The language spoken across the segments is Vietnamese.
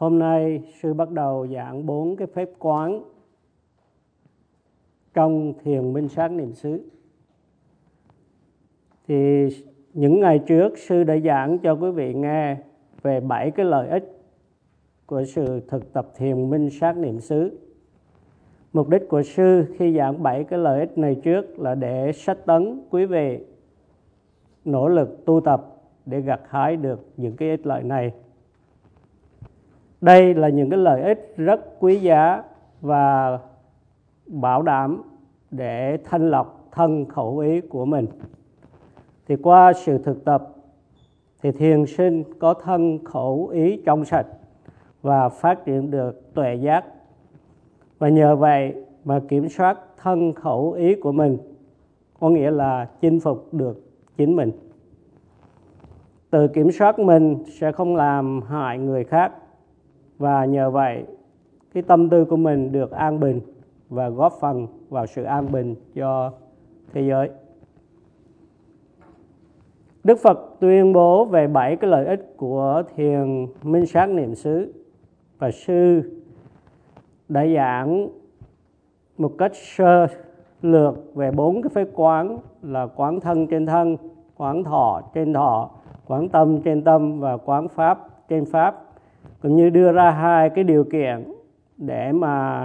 Hôm nay sư bắt đầu giảng 4 cái phép quán trong thiền minh sát niệm xứ. Thì những ngày trước sư đã giảng cho quý vị nghe về 7 cái lợi ích của sự thực tập thiền minh sát niệm xứ. Mục đích của sư khi giảng 7 cái lợi ích này trước là để sách tấn quý vị nỗ lực tu tập để gặt hái được những cái ích lợi này. Đây là những cái lợi ích rất quý giá và bảo đảm để thanh lọc thân khẩu ý của mình. Thì qua sự thực tập thì thiền sinh có thân khẩu ý trong sạch và phát triển được tuệ giác. Và nhờ vậy mà kiểm soát thân khẩu ý của mình, có nghĩa là chinh phục được chính mình. Tự kiểm soát mình sẽ không làm hại người khác, và nhờ vậy cái tâm tư của mình được an bình và góp phần vào sự an bình cho thế giới. Đức Phật tuyên bố về 7 cái lợi ích của thiền minh sát niệm xứ, và sư đã giảng một cách sơ lược về 4 cái phép quán là quán thân trên thân, quán thọ trên thọ, quán tâm trên tâm và quán pháp trên pháp, cũng như đưa ra 2 cái điều kiện để mà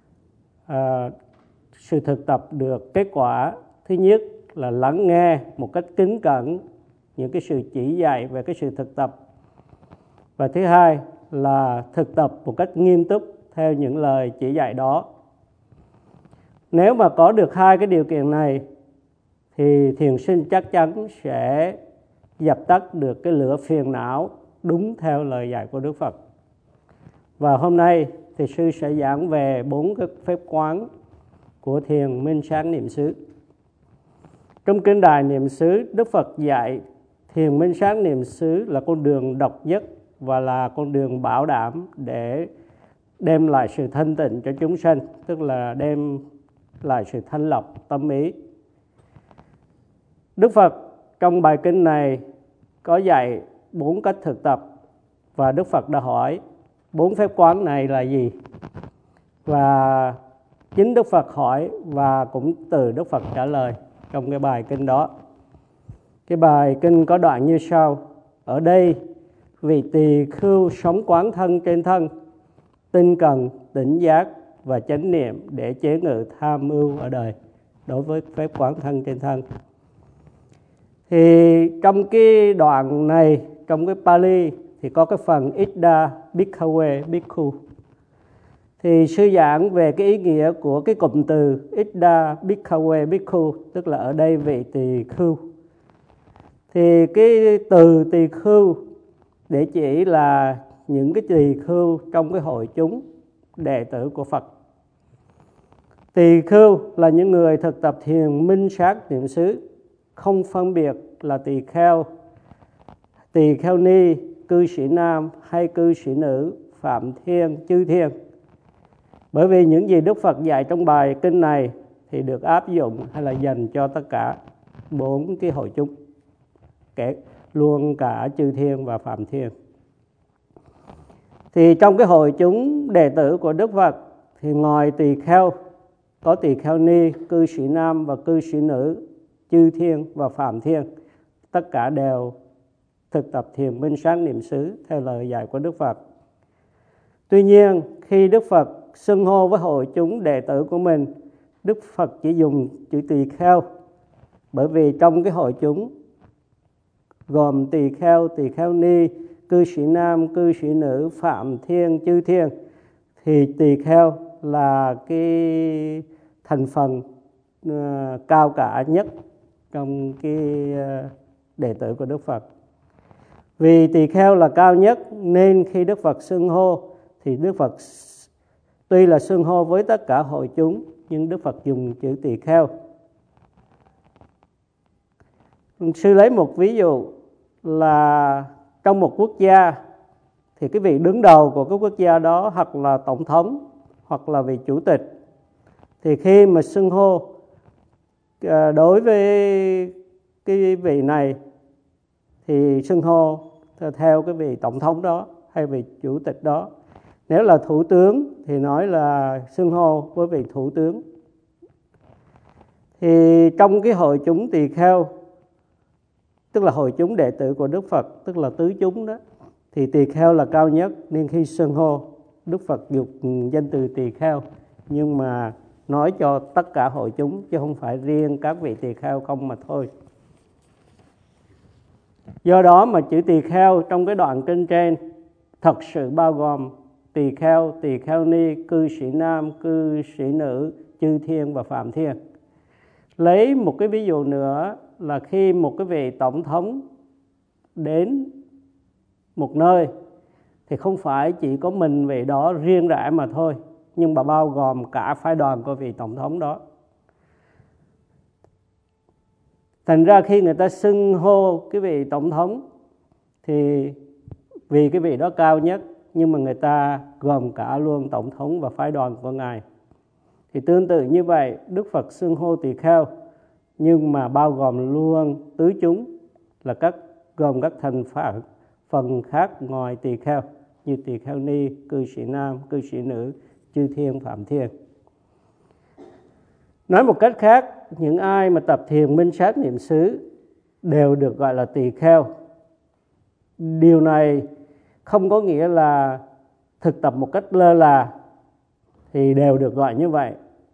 sự thực tập được kết quả. Thứ nhất là lắng nghe một cách kính cẩn những cái sự chỉ dạy về cái sự thực tập, và thứ hai là thực tập một cách nghiêm túc theo những lời chỉ dạy đó. Nếu mà có được 2 cái điều kiện này thì thiền sinh chắc chắn sẽ dập tắt được cái lửa phiền não đúng theo lời dạy của Đức Phật. Và hôm nay thì sư sẽ giảng về 4 cái phép quán của thiền minh sát niệm xứ. Trong kinh Đại Niệm xứ, Đức Phật dạy thiền minh sát niệm xứ là con đường độc nhất và là con đường bảo đảm để đem lại sự thanh tịnh cho chúng sanh, tức là đem lại sự thanh lọc tâm ý. Đức Phật trong bài kinh này có dạy 4 cách thực tập, và Đức Phật đã hỏi 4 phép quán này là gì. Và chính Đức Phật hỏi và cũng từ Đức Phật trả lời trong cái bài kinh đó. Cái bài kinh có đoạn như sau: ở đây vị tỳ khưu sống quán thân trên thân, tinh cần, tỉnh giác và chánh niệm để chế ngự tham ưu ở đời. Đối với phép quán thân trên thân thì trong cái đoạn này, trong cái Pali thì có cái phần Ida Bhikkhawe Bhikkhu. Thì sư giảng về cái ý nghĩa của cái cụm từ Ida Bhikkhawe Bhikkhu, tức là ở đây vị tỳ khưu. Thì cái từ tỳ khưu để chỉ là những cái tỳ khưu trong cái hội chúng đệ tử của Phật. Tỳ khưu là những người thực tập thiền minh sát niệm xứ, không phân biệt là tỳ kheo ni, cư sĩ nam hay cư sĩ nữ, phạm thiên, chư thiên. Bởi vì những gì Đức Phật dạy trong bài kinh này thì được áp dụng hay là dành cho tất cả 4 cái hội chúng, kể luôn cả chư thiên và phạm thiên. Thì trong cái hội chúng đệ tử của Đức Phật thì ngoài tỳ kheo, có tỳ kheo ni, cư sĩ nam và cư sĩ nữ, chư thiên và phạm thiên. Tất cả đều thực tập thiền minh sát niệm xứ theo lời dạy của Đức Phật. Tuy nhiên, khi Đức Phật xưng hô với hội chúng đệ tử của mình, Đức Phật chỉ dùng chữ tỳ kheo, bởi vì trong cái hội chúng gồm tỳ kheo ni, cư sĩ nam, cư sĩ nữ, phạm thiên, chư thiên, thì tỳ kheo là cái thành phần cao cả nhất trong cái đệ tử của Đức Phật. Vì tỳ kheo là cao nhất nên khi Đức Phật xưng hô thì Đức Phật tuy là xưng hô với tất cả hội chúng, nhưng Đức Phật dùng chữ tỳ kheo. Sư lấy một ví dụ là trong một quốc gia thì cái vị đứng đầu của cái quốc gia đó hoặc là tổng thống hoặc là vị chủ tịch, thì khi mà xưng hô đối với cái vị này thì xưng hô theo cái vị tổng thống đó hay vị chủ tịch đó. Nếu là thủ tướng thì nói là xưng hô với vị thủ tướng. Thì trong cái hội chúng tỳ kheo, tức là hội chúng đệ tử của Đức Phật, tức là tứ chúng đó, thì tỳ kheo là cao nhất, nên khi xưng hô Đức Phật dùng danh từ tỳ kheo, nhưng mà nói cho tất cả hội chúng chứ không phải riêng các vị tỳ kheo không mà thôi. Do đó mà chữ tỳ kheo trong cái đoạn kinh trên thật sự bao gồm tỳ kheo ni, cư sĩ nam, cư sĩ nữ, chư thiên và phạm thiên. Lấy một cái ví dụ nữa là khi một cái vị tổng thống đến một nơi thì không phải chỉ có mình vị đó riêng rẽ mà thôi, nhưng mà bao gồm cả phái đoàn của vị tổng thống đó. Thành ra khi người ta xưng hô cái vị tổng thống thì vì cái vị đó cao nhất, nhưng mà người ta gồm cả luôn tổng thống và phái đoàn của Ngài. Thì tương tự như vậy, Đức Phật xưng hô tỳ kheo, nhưng mà bao gồm luôn tứ chúng, là gồm các thành phần khác ngoài tỳ kheo, như tỳ kheo ni, cư sĩ nam, cư sĩ nữ, chư thiên, phạm thiên. Nói một cách khác, những ai mà tập thiền minh sát niệm xứ đều được gọi là tỳ kheo. Điều này không có nghĩa là thực tập một cách lơ là thì đều được gọi như vậy.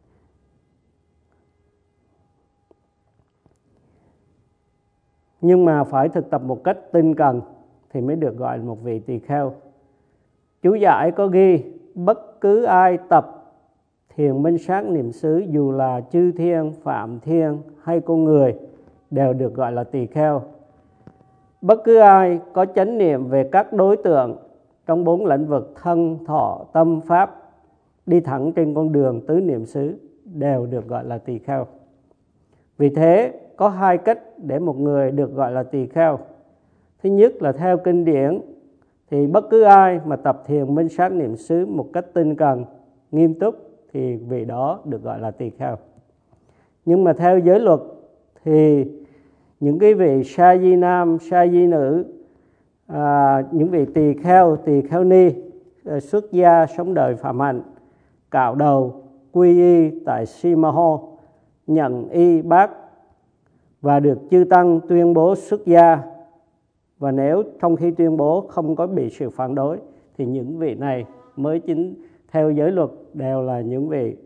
Nhưng mà phải thực tập một cách tinh cần thì mới được gọi là một vị tỳ kheo. Chú giải có ghi bất cứ ai tập thiền minh sát niệm xứ, dù là chư thiên, phạm thiên hay con người, đều được gọi là tỳ kheo. Bất cứ ai có chánh niệm về các đối tượng trong 4 lĩnh vực thân, thọ, tâm, pháp, đi thẳng trên con đường tứ niệm xứ, đều được gọi là tỳ kheo. Vì thế có 2 cách để một người được gọi là tỳ kheo. Thứ nhất là theo kinh điển thì bất cứ ai mà tập thiền minh sát niệm xứ một cách tinh cần, nghiêm túc thì vị đó được gọi là tỳ kheo. Nhưng mà theo giới luật thì những cái vị sa di nam, sa di nữ, những vị tỳ kheo ni, xuất gia sống đời phạm hạnh, cạo đầu, quy y tại Simaho, nhận y bát và được chư tăng tuyên bố xuất gia, và nếu trong khi tuyên bố không có bị sự phản đối thì những vị này mới chính theo giới luật đều là những vị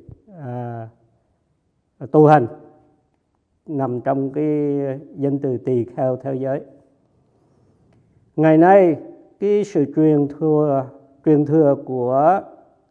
tu hành nằm trong cái danh từ tỳ kheo theo giới. Ngày nay cái sự truyền thừa của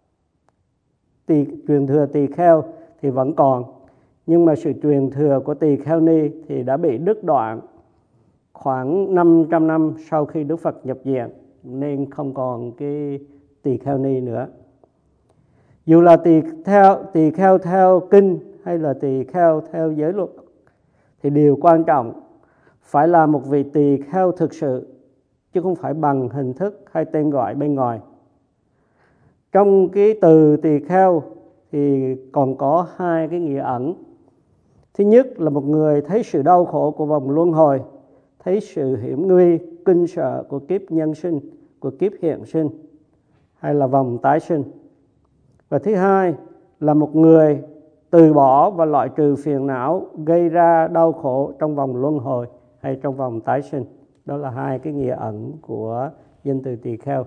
truyền thừa tỳ kheo thì vẫn còn, nhưng mà sự truyền thừa của tỳ kheo ni thì đã bị đứt đoạn khoảng 500 năm sau khi Đức Phật nhập viện, nên không còn cái tỳ kheo ni nữa. Dù là tỳ kheo theo kinh hay là tỳ kheo theo giới luật thì điều quan trọng phải là một vị tỳ kheo thực sự, chứ không phải bằng hình thức hay tên gọi bên ngoài. Trong cái từ tỳ kheo thì còn có 2 cái nghĩa ẩn. Thứ nhất là một người thấy sự đau khổ của vòng luân hồi, thấy sự hiểm nguy, kinh sợ của kiếp nhân sinh, của kiếp hiện sinh hay là vòng tái sinh. Và thứ hai là một người từ bỏ và loại trừ phiền não gây ra đau khổ trong vòng luân hồi hay trong vòng tái sinh. Đó là 2 cái nghĩa ẩn của danh từ tỳ kheo.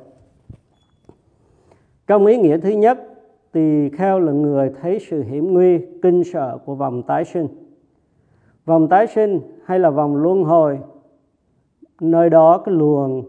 Trong ý nghĩa thứ nhất, tỳ kheo là người thấy sự hiểm nguy, kinh sợ của vòng tái sinh. Vòng tái sinh hay là vòng luân hồi, nơi đó cái luồng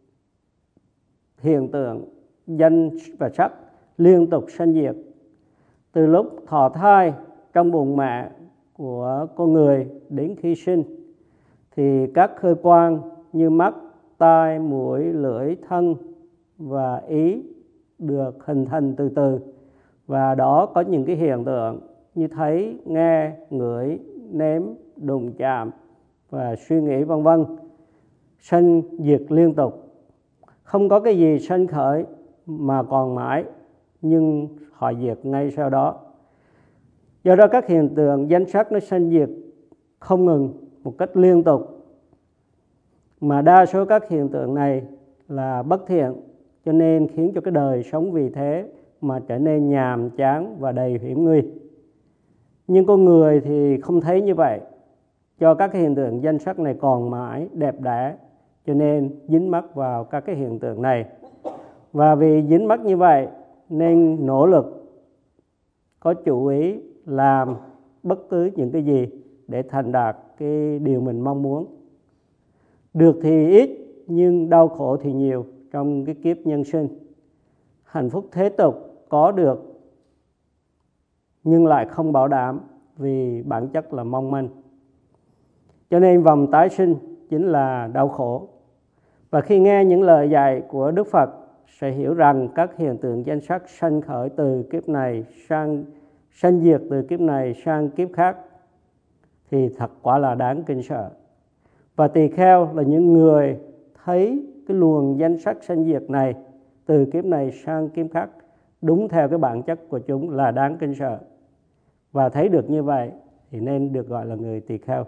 hiện tượng danh và sắc liên tục sanh diệt. Từ lúc thọ thai trong bụng mẹ của con người đến khi sinh thì các cơ quan như mắt, tai, mũi, lưỡi, thân và ý được hình thành từ từ, và đó có những cái hiện tượng như thấy, nghe, ngửi, nếm, đụng chạm và suy nghĩ vân vân, sanh diệt liên tục. Không có cái gì sanh khởi mà còn mãi, nhưng họ diệt ngay sau đó. Do đó các hiện tượng danh sắc nó sanh diệt không ngừng một cách liên tục, mà đa số các hiện tượng này là bất thiện, cho nên khiến cho cái đời sống vì thế mà trở nên nhàm chán và đầy hiểm nguy. Nhưng con người thì không thấy như vậy, cho các cái hiện tượng danh sắc này còn mãi đẹp đẽ, cho nên dính mắc vào các cái hiện tượng này. Và vì dính mắc như vậy nên nỗ lực có chủ ý làm bất cứ những cái gì để thành đạt cái điều mình mong muốn. Được thì ít nhưng đau khổ thì nhiều trong cái kiếp nhân sinh. Hạnh phúc thế tục có được nhưng lại không bảo đảm vì bản chất là mong manh. Cho nên vòng tái sinh chính là đau khổ. Và khi nghe những lời dạy của Đức Phật sẽ hiểu rằng các hiện tượng danh sắc sanh khởi từ kiếp này sang sanh diệt từ kiếp này sang kiếp khác thì thật quả là đáng kinh sợ. Và tỳ kheo là những người thấy cái luồng danh sắc sanh diệt này từ kiếp này sang kiếp khác đúng theo cái bản chất của chúng là đáng kinh sợ. Và thấy được như vậy thì nên được gọi là người tỳ kheo.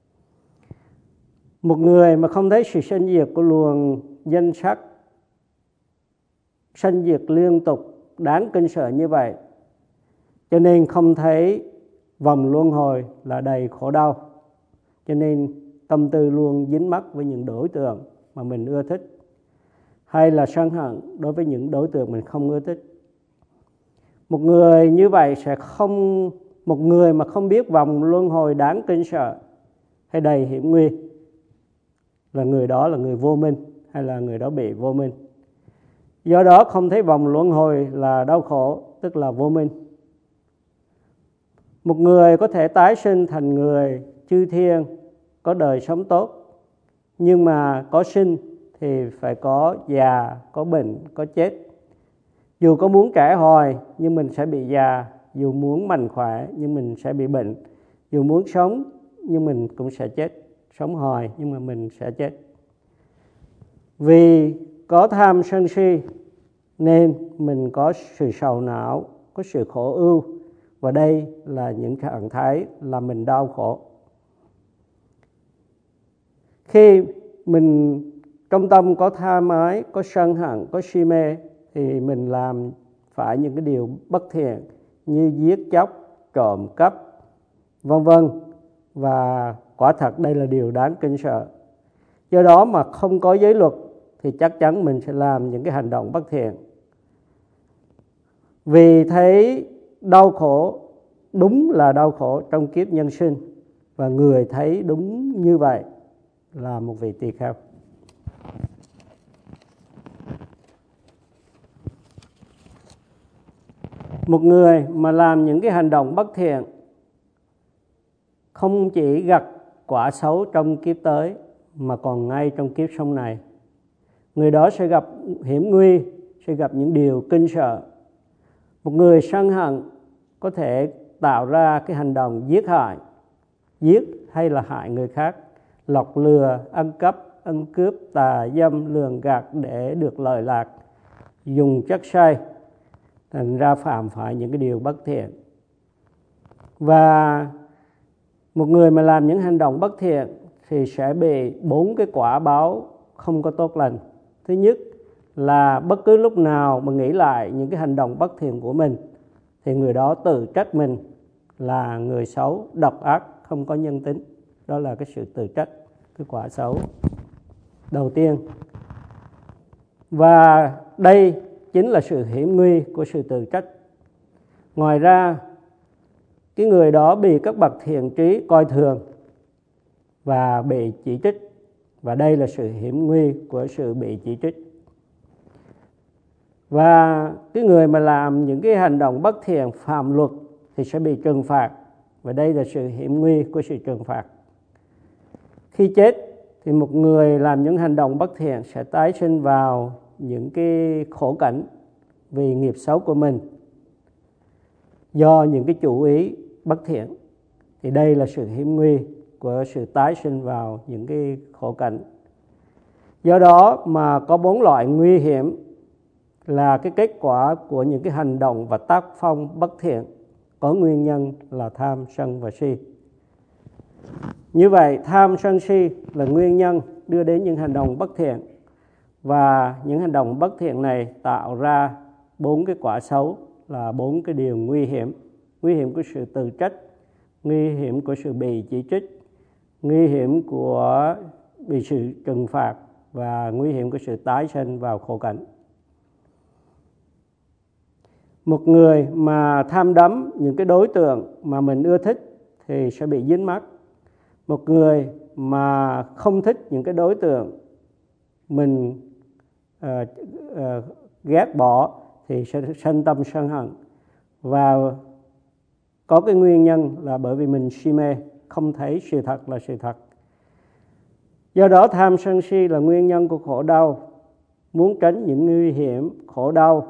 Một người mà không thấy sự sanh diệt của luồng danh sắc sanh diệt liên tục đáng kinh sợ như vậy, cho nên không thấy vòng luân hồi là đầy khổ đau, cho nên tâm tư luôn dính mắc với những đối tượng mà mình ưa thích, hay là sân hận đối với những đối tượng mình không ưa thích. Một người như vậy một người mà không biết vòng luân hồi đáng kinh sợ hay đầy hiểm nguy là người đó là người vô minh, hay là người đó bị vô minh. Do đó không thấy vòng luân hồi là đau khổ, tức là vô minh. Một người có thể tái sinh thành người chư thiên, có đời sống tốt, nhưng mà có sinh thì phải có già, có bệnh, có chết. Dù có muốn trẻ hoài nhưng mình sẽ bị già, dù muốn mạnh khỏe nhưng mình sẽ bị bệnh, dù muốn sống nhưng mình cũng sẽ chết, sống hoài nhưng mà mình sẽ chết. Vì có tham sân si nên mình có sự sầu não, có sự khổ ưu, và đây là những trạng thái làm mình đau khổ. Khi mình trong tâm có tham ái, có sân hận, có si mê thì mình làm phải những cái điều bất thiện như giết chóc, trộm cắp, vân vân, và quả thật đây là điều đáng kinh sợ. Do đó mà không có giới luật thì chắc chắn mình sẽ làm những cái hành động bất thiện. Vì thấy đau khổ, đúng là đau khổ trong kiếp nhân sinh, và người thấy đúng như vậy là một vị tỳ kheo. Một người mà làm những cái hành động bất thiện không chỉ gặt quả xấu trong kiếp tới mà còn ngay trong kiếp sau này. Người đó sẽ gặp hiểm nguy, sẽ gặp những điều kinh sợ. Một người sân hận có thể tạo ra cái hành động giết hại, giết hay là hại người khác, lọc lừa, ăn cắp, ăn cướp, tà dâm, lường gạt để được lợi lạc, dùng chất say, thành ra phạm phải những cái điều bất thiện. Và một người mà làm những hành động bất thiện thì sẽ bị 4 cái quả báo không có tốt lành. Thứ nhất là bất cứ lúc nào mà nghĩ lại những cái hành động bất thiện của mình thì người đó tự trách mình là người xấu, độc ác, không có nhân tính. Đó là cái sự tự trách, cái quả xấu đầu tiên. Và đây chính là sự hiểm nguy của sự tự trách. Ngoài ra, cái người đó bị các bậc thiện trí coi thường và bị chỉ trích. Và đây là sự hiểm nguy của sự bị chỉ trích. Và cái người mà làm những cái hành động bất thiện, phạm luật thì sẽ bị trừng phạt. Và đây là sự hiểm nguy của sự trừng phạt. Khi chết thì một người làm những hành động bất thiện sẽ tái sinh vào những cái khổ cảnh vì nghiệp xấu của mình, do những cái chủ ý bất thiện. Thì đây là sự hiểm nguy của sự tái sinh vào những cái khổ cảnh. Do đó mà có 4 loại nguy hiểm là cái kết quả của những cái hành động và tác phong bất thiện, có nguyên nhân là tham, sân và si. Như vậy tham, sân, si là nguyên nhân đưa đến những hành động bất thiện. Và những hành động bất thiện này tạo ra 4 cái quả xấu, là 4 cái điều nguy hiểm. Nguy hiểm của sự tự trách, nguy hiểm của sự bị chỉ trích, nguy hiểm của bị sự trừng phạt và nguy hiểm của sự tái sinh vào khổ cảnh. Một người mà tham đắm những cái đối tượng mà mình ưa thích thì sẽ bị dính mắc. Một người mà không thích những cái đối tượng mình ghét bỏ thì sẽ sân tâm sân hận. Và có cái nguyên nhân là bởi vì mình si mê, không thấy sự thật là sự thật. Do đó tham sân si là nguyên nhân của khổ đau. Muốn tránh những nguy hiểm, khổ đau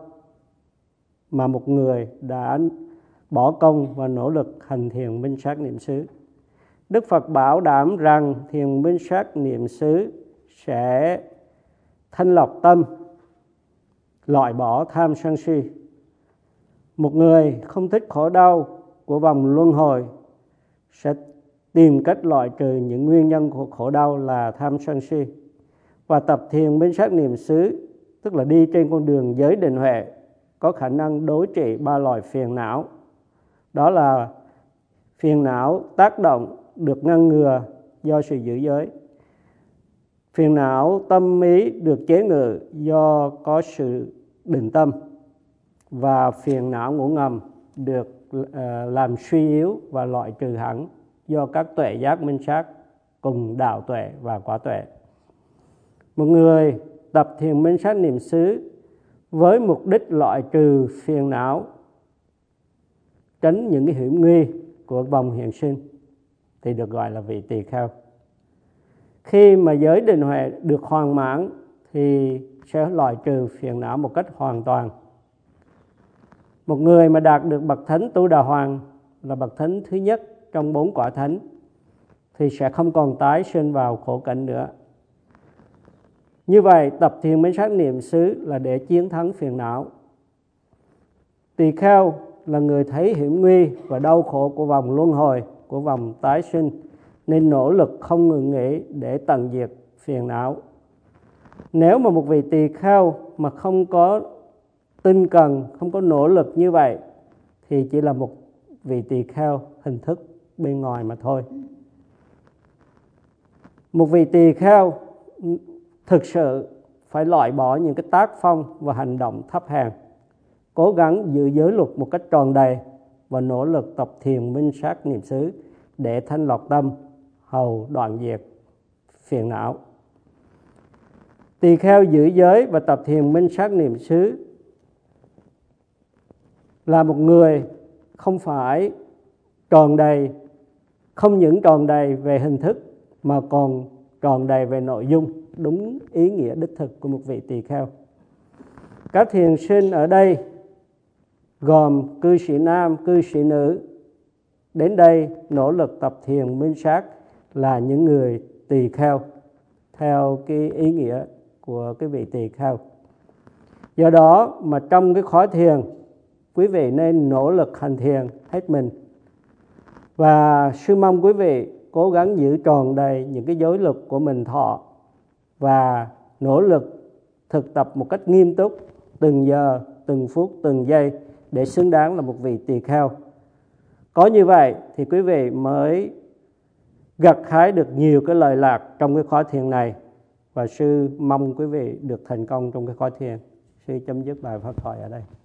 mà một người đã bỏ công và nỗ lực hành thiền minh sát niệm xứ. Đức Phật bảo đảm rằng thiền minh sát niệm xứ sẽ thanh lọc tâm, loại bỏ tham sân si. Một người không thích khổ đau của vòng luân hồi sẽ tìm cách loại trừ những nguyên nhân của khổ đau là tham sân si. Và tập thiền minh sát niệm xứ, tức là đi trên con đường giới định huệ, có khả năng đối trị 3 loại phiền não. Đó là phiền não tác động được ngăn ngừa do sự giữ giới, phiền não tâm ý được chế ngự do có sự định tâm, và phiền não ngủ ngầm được làm suy yếu và loại trừ hẳn do các tuệ giác minh sát cùng đạo tuệ và quả tuệ. Một người tập thiền minh sát niệm xứ với mục đích loại trừ phiền não, tránh những cái hiểm nguy của vòng hiện sinh thì được gọi là vị tỳ kheo. Khi mà giới định huệ được hoàn mãn thì sẽ loại trừ phiền não một cách hoàn toàn. Một người mà đạt được bậc thánh Tu Đà Hoàng, là bậc thánh thứ nhất trong 4 quả thánh, thì sẽ không còn tái sinh vào khổ cảnh nữa. Như vậy, tập thiền minh sát niệm xứ là để chiến thắng phiền não. Tỳ kheo là người thấy hiểm nguy và đau khổ của vòng luân hồi, của vòng tái sinh, nên nỗ lực không ngừng nghỉ để tận diệt phiền não. Nếu mà một vị tỳ kheo mà không có tinh cần, không có nỗ lực như vậy, thì chỉ là một vị tỳ kheo hình thức bên ngoài mà thôi. Một vị tỳ kheo thực sự phải loại bỏ những cái tác phong và hành động thấp hèn, cố gắng giữ giới luật một cách tròn đầy và nỗ lực tập thiền minh sát niệm xứ để thanh lọc tâm, hầu đoạn diệt phiền não. Tỳ kheo giữ giới và tập thiền minh sát niệm xứ là một người không phải tròn đầy, không những tròn đầy về hình thức mà còn tròn đầy về nội dung, đúng ý nghĩa đích thực của một vị tỳ kheo. Các thiền sinh ở đây gồm cư sĩ nam, cư sĩ nữ, đến đây nỗ lực tập thiền minh sát là những người tỳ kheo theo cái ý nghĩa của cái vị tỳ kheo. Do đó mà trong cái khóa thiền, quý vị nên nỗ lực hành thiền hết mình. Và sư mong quý vị cố gắng giữ tròn đầy những cái giới luật của mình thọ và nỗ lực thực tập một cách nghiêm túc từng giờ, từng phút, từng giây để xứng đáng là một vị tỳ kheo. Có như vậy thì quý vị mới gặt hái được nhiều cái lợi lạc trong cái khóa thiền này, và sư mong quý vị được thành công trong cái khóa thiền. Sư chấm dứt bài pháp thoại ở đây.